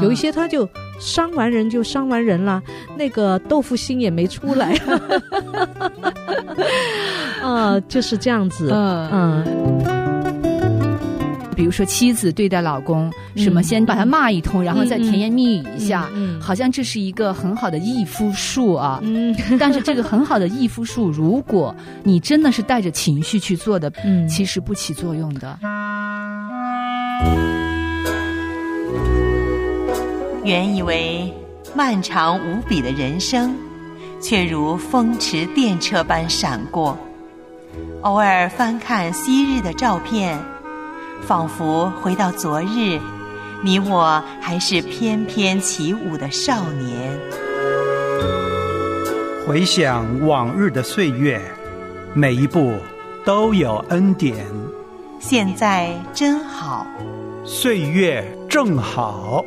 有一些他就伤完人就伤完人了，那个豆腐心也没出来。就是这样子。 比如说妻子对待老公什么先把他骂一通，然后再甜言蜜语一下，好像这是一个很好的义夫术啊。但是这个很好的义夫术，如果你真的是带着情绪去做的，其实不起作用的。 原以为漫长无比的人生，却如风驰电掣般闪过。偶尔翻看昔日的照片，仿佛回到昨日，你我还是翩翩起舞的少年。 回想往日的岁月，每一步都有恩典。 现在真好， 岁月正好。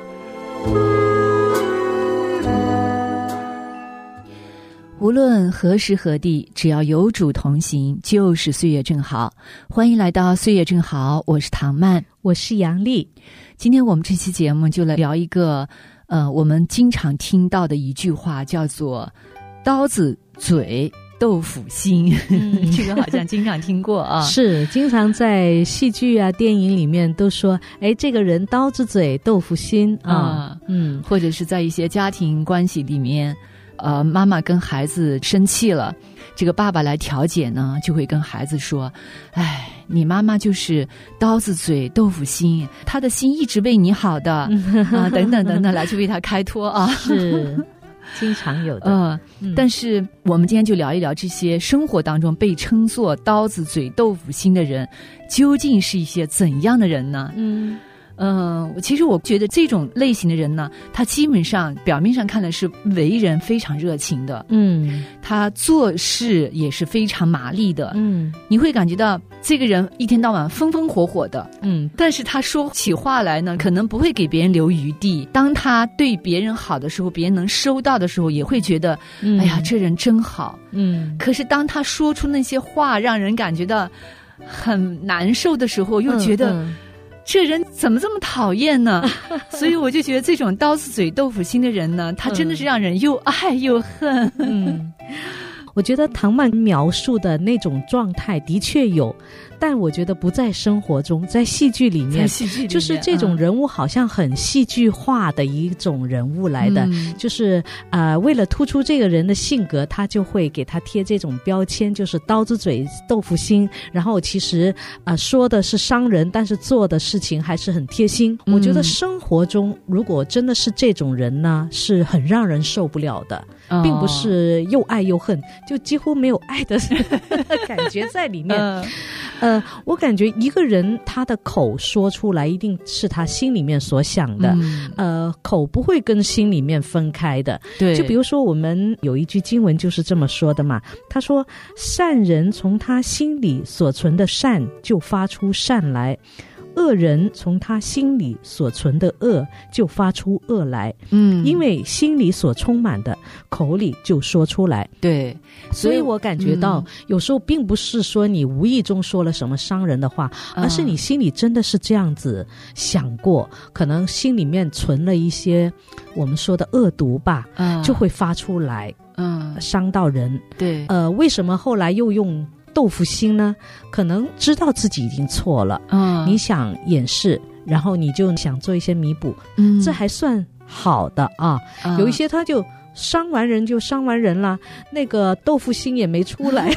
无论何时何地，只要有主同行，就是岁月正好。欢迎来到岁月正好，我是唐曼， 我是杨丽。 今天我们这期节目就来聊一个我们经常听到的一句话，叫做刀子嘴豆腐心。这个好像经常听过啊。 是，经常在戏剧啊电影里面都说，这个人刀子嘴豆腐心啊。 或者是在一些家庭关系里面，妈妈跟孩子生气了，这个爸爸来调解呢，就会跟孩子说，你妈妈就是刀子嘴豆腐心，她的心一直为你好的等等等等，来去为她开脱啊。 是经常有的。 但是我们今天就聊一聊这些生活当中被称作刀子嘴豆腐心的人究竟是一些怎样的人呢？其实我觉得这种类型的人呢，他基本上表面上看来是为人非常热情的，他做事也是非常麻利的，你会感觉到这个人一天到晚风风火火的，但是他说起话来呢，可能不会给别人留余地。当他对别人好的时候，别人能收到的时候，也会觉得，哎呀，这人真好。可是当他说出那些话让人感觉到很难受的时候，又觉得这人怎么这么讨厌呢？所以我就觉得这种刀子嘴豆腐心的人呢，他真的是让人又爱又恨。 我觉得唐曼描述的那种状态的确有，但我觉得不在生活中，在戏剧里面，就是这种人物好像很戏剧化的一种人物来的，就是为了突出这个人的性格，他就会给他贴这种标签，就是刀子嘴豆腐心，然后其实说的是伤人，但是做的事情还是很贴心。我觉得生活中如果真的是这种人呢，是很让人受不了的，并不是又爱又恨，就几乎没有爱的感觉在里面。我感觉一个人他的口说出来一定是他心里面所想的，口不会跟心里面分开的。 对， 就比如说我们有一句经文就是这么说的嘛，他说善人从他心里所存的善就发出善来，恶人从他心里所存的恶就发出恶来。因为心里所充满的，口里就说出来。 对， 所以我感觉到有时候并不是说你无意中说了什么伤人的话，而是你心里真的是这样子想过，可能心里面存了一些我们说的恶毒吧，就会发出来，伤到人。 对， 为什么后来又用豆腐心呢？可能知道自己已经错了，你想掩饰，然后你就想做一些弥补，这还算好的啊。有一些他就伤完人就伤完人了，那个豆腐心也没出来。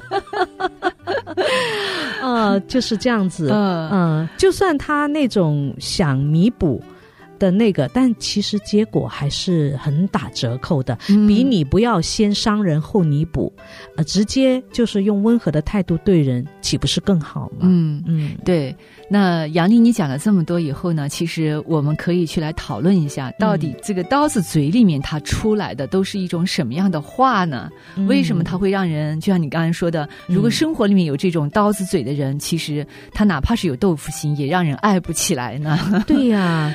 就是这样子。就算他那种想弥补的那个，但其实结果还是很打折扣的，比你不要先伤人后弥补，直接就是用温和的态度对人，岂不是更好吗？ 对。那杨丽，你讲了这么多以后呢，其实我们可以去来讨论一下，到底这个刀子嘴里面它出来的都是一种什么样的话呢？为什么它会让人，就像你刚才说的，如果生活里面有这种刀子嘴的人，其实他哪怕是有豆腐心，也让人爱不起来呢？ 对呀， 对，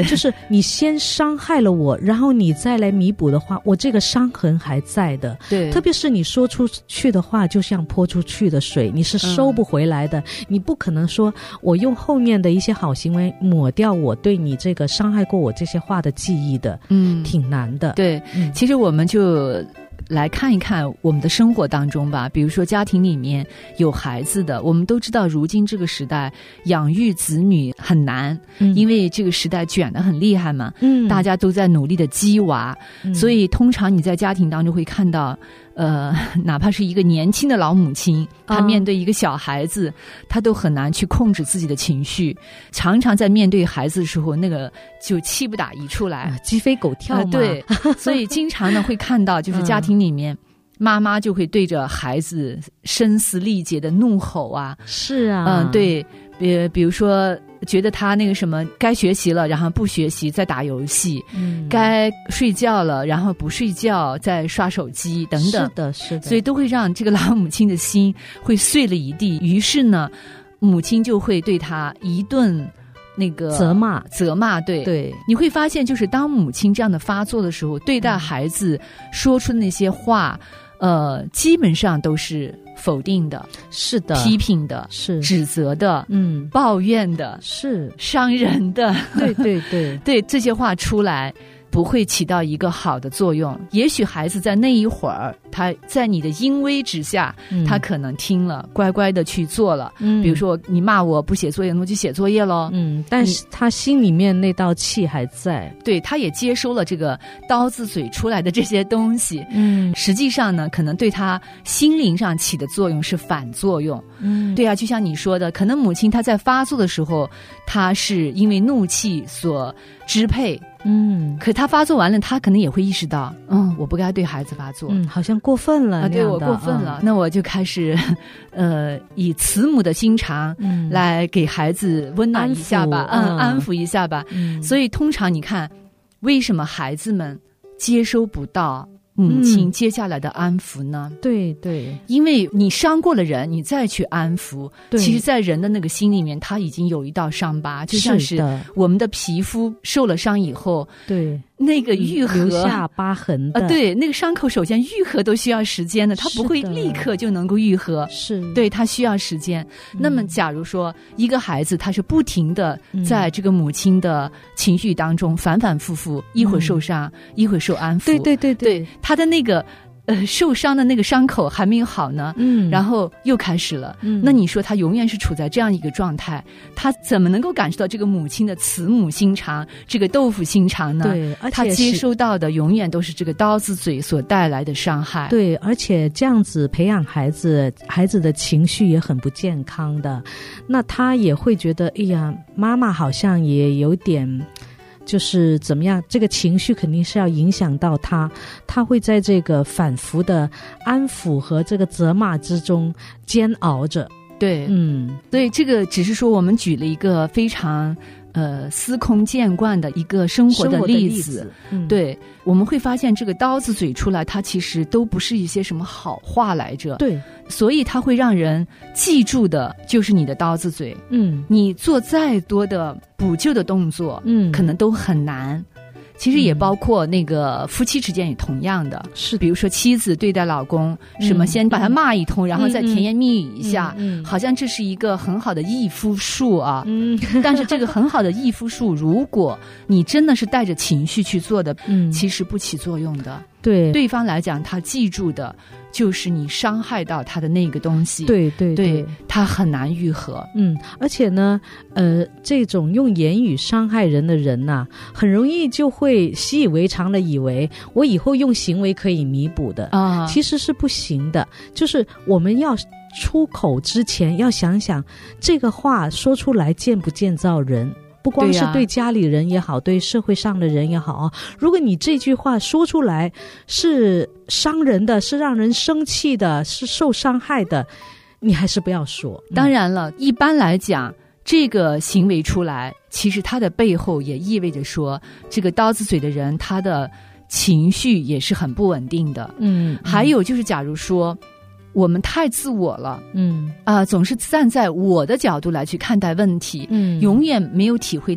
就是你先伤害了我，然后你再来弥补的话，我这个伤痕还在的。 对， 特别是你说出去的话就像泼出去的水，你是收不回来的。你不可能说我用后面的一些好行为抹掉我对你这个伤害过我这些话的记忆的。挺难的。 对，其实我们就来看一看我们的生活当中吧，比如说家庭里面有孩子的，我们都知道如今这个时代养育子女很难，因为这个时代卷得很厉害嘛，大家都在努力的鸡娃，所以通常你在家庭当中会看到哪怕是一个年轻的老母亲，她面对一个小孩子，她都很难去控制自己的情绪，常常在面对孩子的时候，那个就气不打一处来， 鸡飞狗跳嘛。 对，所以经常呢会看到，就是家庭里面妈妈就会对着孩子声嘶力竭的怒吼啊。 是啊， 对，比如说觉得他那个什么该学习了，然后不学习在打游戏，该睡觉了，然后不睡觉在刷手机等等。 是的，是的。 所以都会让这个老母亲的心会碎了一地。于是呢，母亲就会对他一顿那个责骂。 对，你会发现，就是当母亲这样的发作的时候，对待孩子说出的那些话，基本上都是否定的， 是的， 批评的， 是指责的，抱怨的， 是伤人的， 对对对对，这些话出来不会起到一个好的作用。也许孩子在那一会儿，他在你的淫威之下，他可能听了，乖乖的去做了。比如说你骂我不写作业，那我就写作业咯。 但是他心里面那道气还在。 对，他也接收了这个刀子嘴出来的这些东西。实际上呢，可能对他心灵上起的作用是反作用。对啊，就像你说的，可能母亲她在发作的时候，她是因为怒气所支配。可他发作完了，他可能也会意识到，我不该对孩子发作， 好像过分了， 对，我过分了，那我就开始，以慈母的心肠，来给孩子温暖一下吧，安抚一下吧。所以通常你看，为什么孩子们接收不到母亲接下来的安抚呢？ 对对， 因为你伤过了人，你再去安抚，其实在人的那个心里面，他已经有一道伤疤，就像是我们的皮肤受了伤以后， 对， 那个愈合留下疤痕的， 对，那个伤口首先愈合都需要时间的，它不会立刻就能够愈合， 是， 对，它需要时间。那么假如说一个孩子他是不停的在这个母亲的情绪当中反反复复，一会儿受伤，一会儿受安抚，对，他的那个受伤的那个伤口还没有好呢，然后又开始了，那你说他永远是处在这样一个状态，他怎么能够感受到这个母亲的慈母心肠，这个豆腐心肠呢？ 对，而且他接收到的永远都是这个刀子嘴所带来的伤害。 对，而且这样子培养孩子的情绪也很不健康的，那他也会觉得，哎呀，妈妈好像也有点。就是怎么样，这个情绪肯定是要影响到他会在这个反复的安抚和这个责骂之中煎熬着。 对，所以这个只是说我们举了一个非常司空见惯的一个生活的例子。对，我们会发现这个刀子嘴出来，它其实都不是一些什么好话来着。 对， 所以它会让人记住的就是你的刀子嘴。你做再多的补救的动作，可能都很难。其实也包括那个夫妻之间也同样的，是比如说妻子对待老公，什么先把他骂一通，然后再甜言蜜语一下，好像这是一个很好的义夫术啊。但是这个很好的义夫术，如果你真的是带着情绪去做的，其实不起作用的。对方来讲，他记住的就是你伤害到他的那个东西，对，他很难愈合。 而且呢，这种用言语伤害人的人呐，很容易就会习以为常的以为我以后用行为可以弥补的啊，其实是不行的。就是我们要出口之前要想想，这个话说出来建不建造人。不光是对家里人也好，对社会上的人也好啊。如果你这句话说出来是伤人的，是让人生气的，是受伤害的，你还是不要说。 当然了，一般来讲，这个行为出来，其实它的背后也意味着说，这个刀子嘴的人，他的情绪也是很不稳定的。还有就是，假如说我们太自我了，总是站在我的角度来去看待问题，永远没有体会到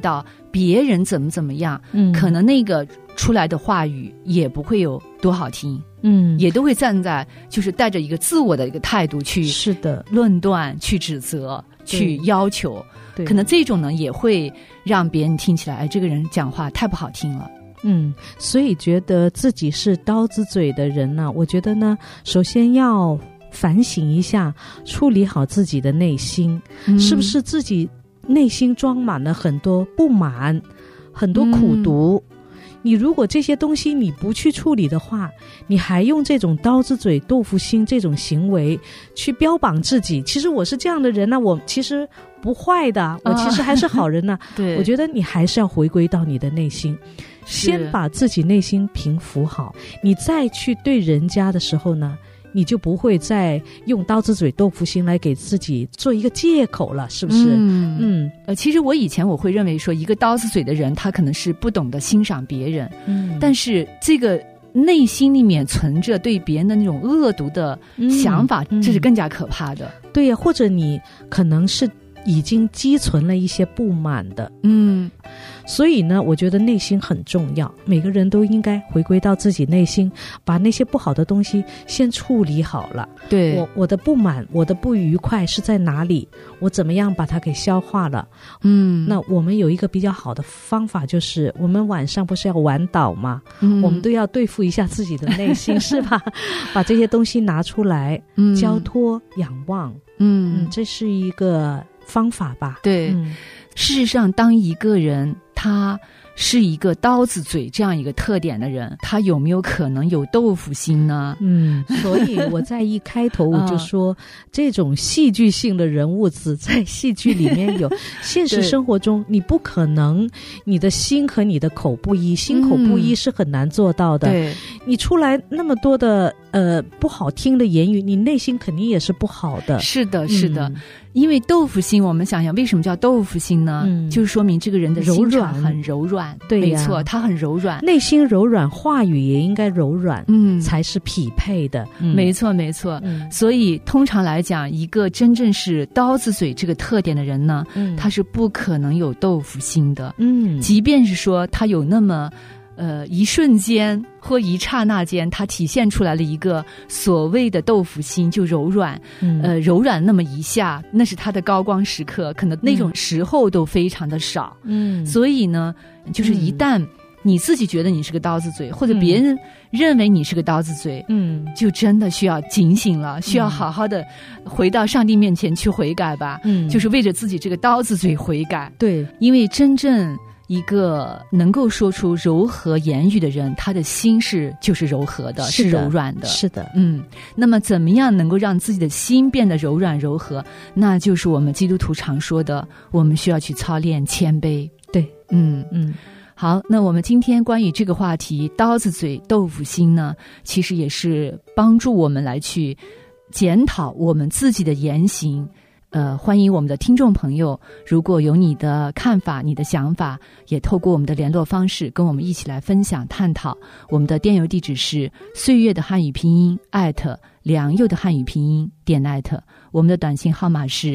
别人怎么样，可能那个出来的话语也不会有多好听，也都会站在就是带着一个自我的一个态度去是的论断、去指责、去要求，可能这种呢也会让别人听起来，哎，这个人讲话太不好听了。 所以觉得自己是刀子嘴的人呢，我觉得呢，首先要反省一下，处理好自己的内心，是不是自己内心装满了很多不满，很多苦毒。你如果这些东西你不去处理的话，你还用这种刀子嘴豆腐心这种行为去标榜自己，其实我是这样的人呢，我其实不坏的，我其实还是好人呢。 对， 我觉得你还是要回归到你的内心，先把自己内心平复好，你再去对人家的时候呢，你就不会再用刀子嘴豆腐心来给自己做一个借口了，是不是？ 其实我以前我会认为说，一个刀子嘴的人，他可能是不懂得欣赏别人，但是这个内心里面存着对别人的那种恶毒的想法，这是更加可怕的。 对呀，或者你可能是已经积存了一些不满的，所以呢，我觉得内心很重要，每个人都应该回归到自己内心，把那些不好的东西先处理好了。 对， 我的不满，我的不愉快是在哪里？我怎么样把它给消化了？那我们有一个比较好的方法，就是我们晚上不是要玩祷吗？我们都要对付一下自己的内心，是吧？把这些东西拿出来，交托、仰望，这是一个方法吧？ 对，事实上，当一个人他是一个刀子嘴这样一个特点的人，他有没有可能有豆腐心呢？ 所以我在一开头我就说，这种戏剧性的人物只在戏剧里面有，现实生活中你不可能，你的心和你的口不一，心口不一是很难做到的。 对， 你出来那么多的不好听的言语，你内心肯定也是不好的。 是的，是的。因为豆腐心，我们想想为什么叫豆腐心呢？就是说明这个人的心肠很柔软。 对呀，没错，他很柔软， 内心柔软，话语也应该柔软，才是匹配的。 没错，没错。所以通常来讲，一个真正是刀子嘴这个特点的人呢，他是不可能有豆腐心的。即便是说他有那么一瞬间或一刹那间，它体现出来了一个所谓的豆腐心，就柔软，柔软那么一下，那是它的高光时刻，可能那种时候都非常的少。所以呢，就是一旦你自己觉得你是个刀子嘴，或者别人认为你是个刀子嘴，就真的需要警醒了，需要好好的回到上帝面前去悔改吧。就是为着自己这个刀子嘴悔改。 对， 因为真正一个能够说出柔和言语的人，他的心就是柔和的，是柔软的。 是的， 那么怎么样能够让自己的心变得柔软柔和？那就是我们基督徒常说的，我们需要去操练谦卑。 对， 好，那我们今天关于这个话题，刀子嘴豆腐心呢，其实也是帮助我们来去检讨我们自己的言行。欢迎我们的听众朋友，如果有你的看法、你的想法，也透过我们的联络方式跟我们一起来分享探讨。我们的电邮地址是岁月的汉语拼音@良友的汉语拼音.net， 我们的短信号码是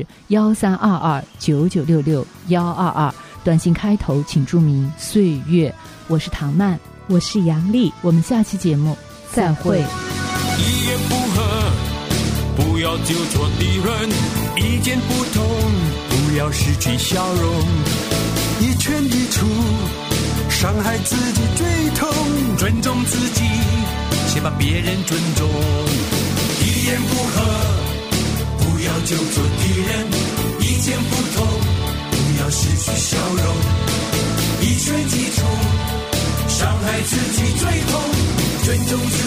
132299661122，短信开头请注明岁月。我是唐曼， 我是杨丽， 我们下期节目再会。 一言不合不要就错敌人，意见不同不要失去笑容，一拳一出伤害自己最痛，尊重自己先把别人尊重，一言不合不要就错敌人，意见不同不要失去笑容，一拳一出伤害自己最痛，尊重自己